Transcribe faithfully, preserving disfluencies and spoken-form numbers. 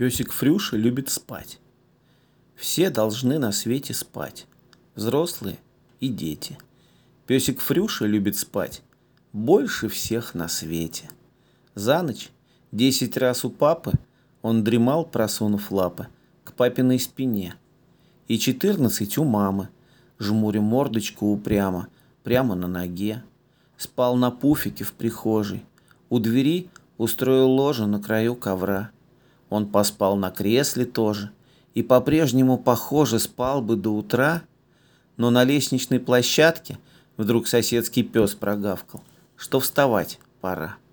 Песик Фрюша любит спать. Все должны на свете спать, взрослые и дети. Песик Фрюша любит спать больше всех на свете. За ночь десять раз у папы он дремал, просунув лапы к папиной спине. И четырнадцать у мамы, жмуря мордочку упрямо, прямо на ноге. Спал на пуфике в прихожей, у двери устроил ложу на краю ковра. Он поспал на кресле тоже и по-прежнему, похоже, спал бы до утра, но на лестничной площадке вдруг соседский пес прогавкал, что вставать пора.